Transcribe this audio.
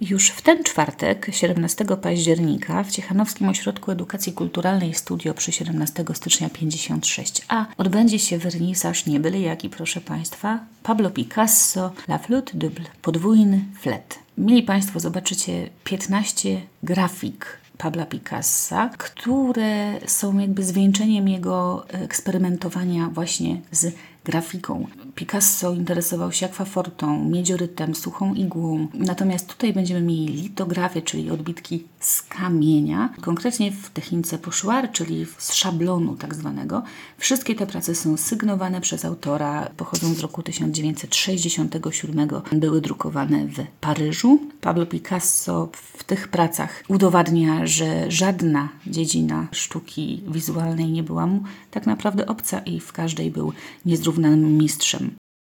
Już w ten czwartek, 17 października, w Ciechanowskim Ośrodku Edukacji Kulturalnej Studio przy 17 stycznia 56a odbędzie się wernisaż nie byle jaki, proszę Państwa, Pablo Picasso, La Flûte double, podwójny flet. Mieli Państwo, zobaczycie 15 grafik Pabla Picassa, które są jakby zwieńczeniem jego eksperymentowania właśnie z grafiką. Picasso interesował się akwafortą, miedziorytem, suchą igłą. Natomiast tutaj będziemy mieli litografię, czyli odbitki z kamienia, konkretnie w technice pochoir, czyli z szablonu tak zwanego. Wszystkie te prace są sygnowane przez autora, pochodzą z roku 1967, były drukowane w Paryżu. Pablo Picasso w tych pracach udowadnia, że żadna dziedzina sztuki wizualnej nie była mu tak naprawdę obca i w każdej był niezrównanym mistrzem.